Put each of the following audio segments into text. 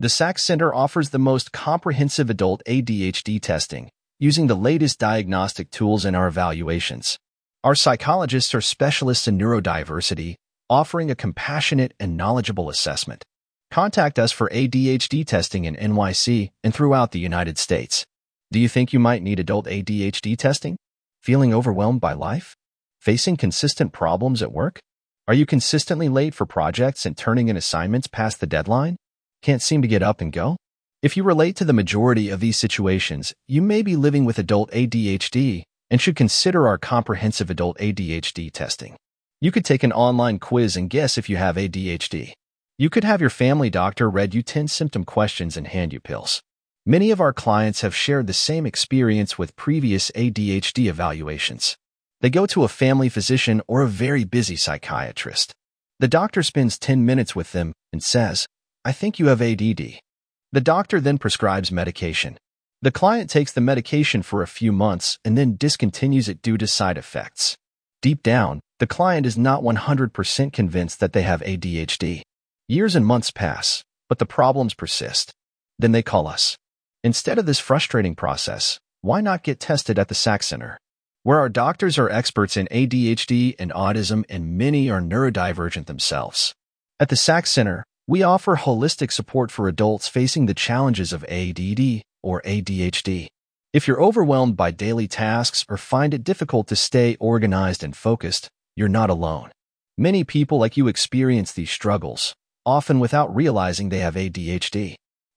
The SAC Center offers the most comprehensive adult ADHD testing, using the latest diagnostic tools in our evaluations. Our psychologists are specialists in neurodiversity, offering a compassionate and knowledgeable assessment. Contact us for ADHD testing in NYC and throughout the United States. Do you think you might need adult ADHD testing? Feeling overwhelmed by life? Facing consistent problems at work? Are you consistently late for projects and turning in assignments past the deadline? Can't seem to get up and go? If you relate to the majority of these situations, you may be living with adult ADHD and should consider our comprehensive adult ADHD testing. You could take an online quiz and guess if you have ADHD. You could have your family doctor read you 10 symptom questions and hand you pills. Many of our clients have shared the same experience with previous ADHD evaluations. They go to a family physician or a very busy psychiatrist. The doctor spends 10 minutes with them and says, "I think you have ADD." The doctor then prescribes medication. The client takes the medication for a few months and then discontinues it due to side effects. Deep down, the client is not 100% convinced that they have ADHD. Years and months pass, but the problems persist. Then they call us. Instead of this frustrating process, why not get tested at the SAC Center, where our doctors are experts in ADHD and autism, and many are neurodivergent themselves. At the SAC Center, we offer holistic support for adults facing the challenges of ADD or ADHD. If you're overwhelmed by daily tasks or find it difficult to stay organized and focused, you're not alone. Many people like you experience these struggles, often without realizing they have ADHD.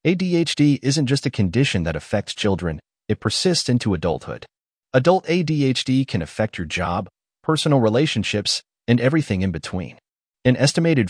ADHD isn't just a condition that affects children, it persists into adulthood. Adult ADHD can affect your job, personal relationships, and everything in between. An estimated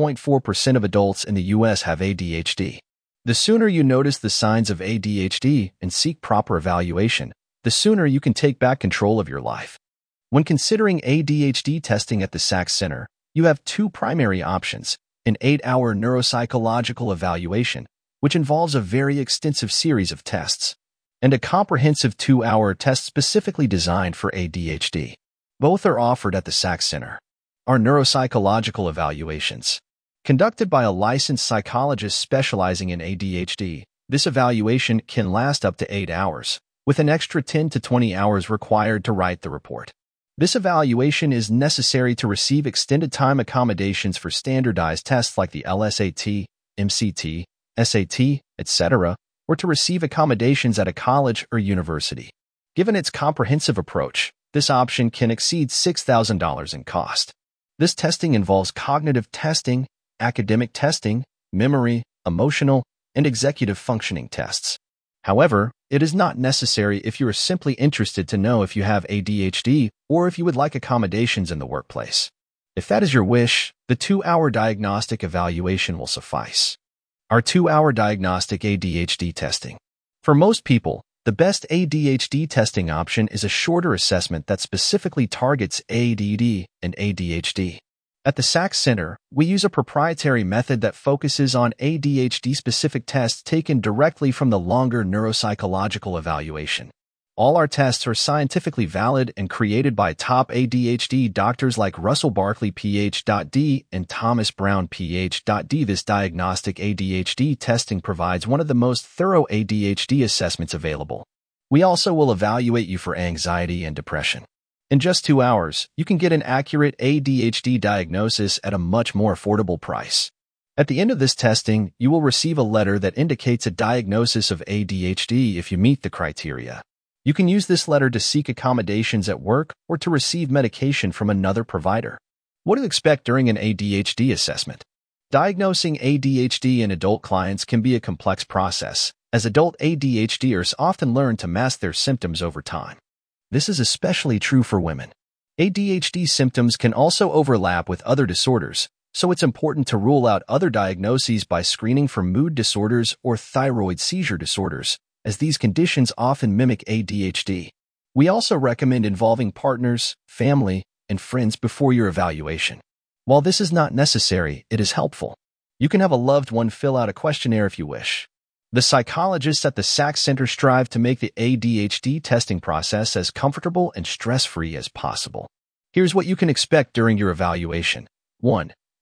4.4% of adults in the U.S. have ADHD. The sooner you notice the signs of ADHD and seek proper evaluation, the sooner you can take back control of your life. When considering ADHD testing at the SAC Center, you have two primary options: an 8-hour neuropsychological evaluation, which involves a very extensive series of tests, and a comprehensive 2-hour test specifically designed for ADHD. Both are offered at the SAC Center. Our neuropsychological evaluations. Conducted by a licensed psychologist specializing in ADHD, this evaluation can last up to 8 hours, with an extra 10 to 20 hours required to write the report. This evaluation is necessary to receive extended time accommodations for standardized tests like the LSAT, MCT, SAT, etc., or to receive accommodations at a college or university. Given its comprehensive approach, this option can exceed $6,000 in cost. This testing involves cognitive testing, academic testing, memory, emotional, and executive functioning tests. However, it is not necessary if you are simply interested to know if you have ADHD or if you would like accommodations in the workplace. If that is your wish, the 2-hour diagnostic evaluation will suffice. Our 2-hour diagnostic ADHD testing. For most people, the best ADHD testing option is a shorter assessment that specifically targets ADD and ADHD. At the SAC Center, we use a proprietary method that focuses on ADHD-specific tests taken directly from the longer neuropsychological evaluation. All our tests are scientifically valid and created by top ADHD doctors like Russell Barkley, Ph.D., and Thomas Brown, Ph.D. This diagnostic ADHD testing provides one of the most thorough ADHD assessments available. We also will evaluate you for anxiety and depression. In just 2 hours, you can get an accurate ADHD diagnosis at a much more affordable price. At the end of this testing, you will receive a letter that indicates a diagnosis of ADHD if you meet the criteria. You can use this letter to seek accommodations at work or to receive medication from another provider. What to expect during an ADHD assessment? Diagnosing ADHD in adult clients can be a complex process, as adult ADHDers often learn to mask their symptoms over time. This is especially true for women. ADHD symptoms can also overlap with other disorders, so it's important to rule out other diagnoses by screening for mood disorders or thyroid seizure disorders, as these conditions often mimic ADHD. We also recommend involving partners, family, and friends before your evaluation. While this is not necessary, it is helpful. You can have a loved one fill out a questionnaire if you wish. The psychologists at the SAC Center strive to make the ADHD testing process as comfortable and stress-free as possible. Here's what you can expect during your evaluation. 1.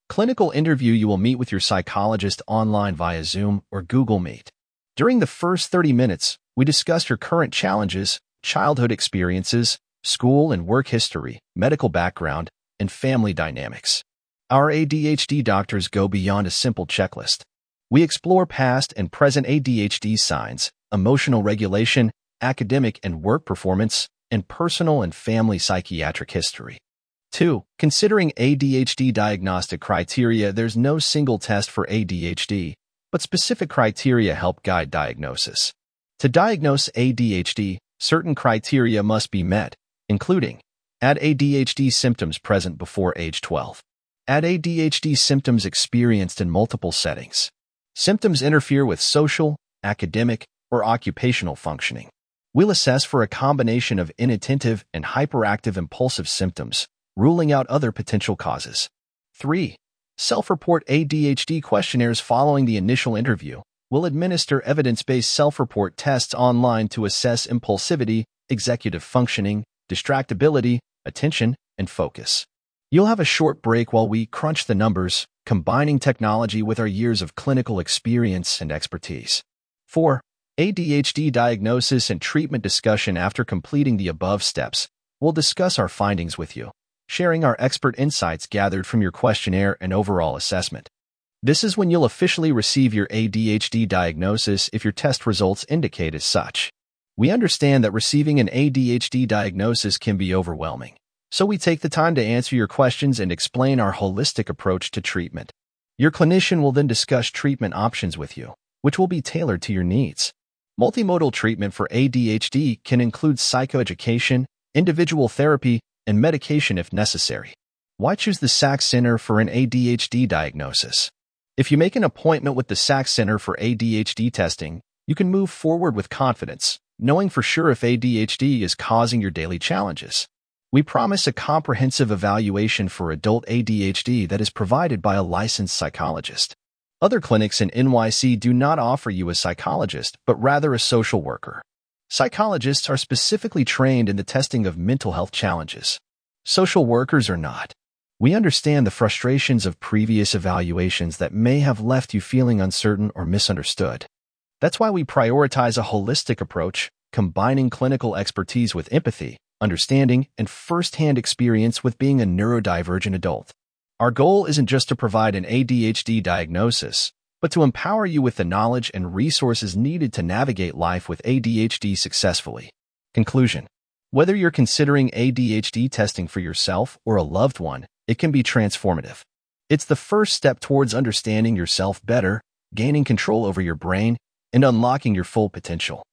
Clinical interview: you will meet with your psychologist online via Zoom or Google Meet. During the first 30 minutes, we discuss your current challenges, childhood experiences, school and work history, medical background, and family dynamics. Our ADHD doctors go beyond a simple checklist. We explore past and present ADHD signs, emotional regulation, academic and work performance, and personal and family psychiatric history. 2. Considering ADHD diagnostic criteria: there's no single test for ADHD, but specific criteria help guide diagnosis. To diagnose ADHD, certain criteria must be met, including: add ADHD symptoms present before age 12. Add ADHD symptoms experienced in multiple settings. Symptoms interfere with social, academic, or occupational functioning. We'll assess for a combination of inattentive and hyperactive impulsive symptoms, ruling out other potential causes. 3. Self-report ADHD questionnaires: following the initial interview, we'll administer evidence-based self-report tests online to assess impulsivity, executive functioning, distractibility, attention, and focus. You'll have a short break while we crunch the numbers, combining technology with our years of clinical experience and expertise. 4. ADHD diagnosis and treatment discussion: after completing the above steps, we'll discuss our findings with you, sharing our expert insights gathered from your questionnaire and overall assessment. This is when you'll officially receive your ADHD diagnosis if your test results indicate as such. We understand that receiving an ADHD diagnosis can be overwhelming, so we take the time to answer your questions and explain our holistic approach to treatment. Your clinician will then discuss treatment options with you, which will be tailored to your needs. Multimodal treatment for ADHD can include psychoeducation, individual therapy, and medication if necessary. Why choose the SAC Center for an ADHD diagnosis? If you make an appointment with the SAC Center for ADHD testing, you can move forward with confidence, knowing for sure if ADHD is causing your daily challenges. We promise a comprehensive evaluation for adult ADHD that is provided by a licensed psychologist. Other clinics in NYC do not offer you a psychologist, but rather a social worker. Psychologists are specifically trained in the testing of mental health challenges. Social workers are not. We understand the frustrations of previous evaluations that may have left you feeling uncertain or misunderstood. That's why we prioritize a holistic approach, combining clinical expertise with empathy, understanding, and first-hand experience with being a neurodivergent adult. Our goal isn't just to provide an ADHD diagnosis, but to empower you with the knowledge and resources needed to navigate life with ADHD successfully. Conclusion: whether you're considering ADHD testing for yourself or a loved one, it can be transformative. It's the first step towards understanding yourself better, gaining control over your brain, and unlocking your full potential.